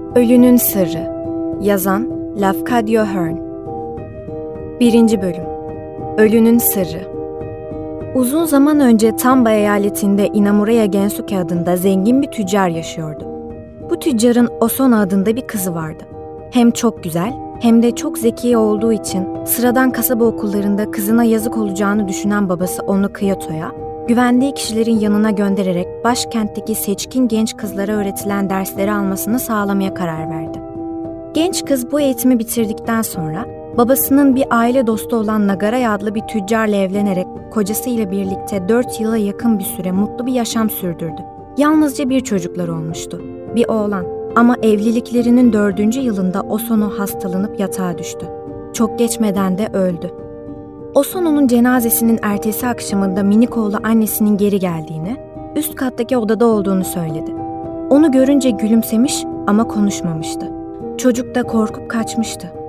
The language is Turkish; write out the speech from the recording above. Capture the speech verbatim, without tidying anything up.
Ölünün Sırrı. Yazan Lafcadio Hearn. Birinci Bölüm. Ölünün Sırrı. Uzun zaman önce Tamba eyaletinde Inamuraya Gensuke adında zengin bir tüccar yaşıyordu. Bu tüccarın Osono adında bir kızı vardı. Hem çok güzel hem de çok zeki olduğu için sıradan kasaba okullarında kızına yazık olacağını düşünen babası onu Kyoto'ya, güvendiği kişilerin yanına göndererek başkentteki seçkin genç kızlara öğretilen dersleri almasını sağlamaya karar verdi. Genç kız bu eğitimi bitirdikten sonra babasının bir aile dostu olan Nagaraya adlı bir tüccarla evlenerek kocasıyla birlikte dört yıla yakın bir süre mutlu bir yaşam sürdürdü. Yalnızca bir çocukları olmuştu, bir oğlan. Ama evliliklerinin dördüncü yılında Osono hastalanıp yatağa düştü. Çok geçmeden de öldü. Osono'nun cenazesinin ertesi akşamında minik oğlu annesinin geri geldiğini, üst kattaki odada olduğunu söyledi. Onu görünce gülümsemiş ama konuşmamıştı. Çocuk da korkup kaçmıştı.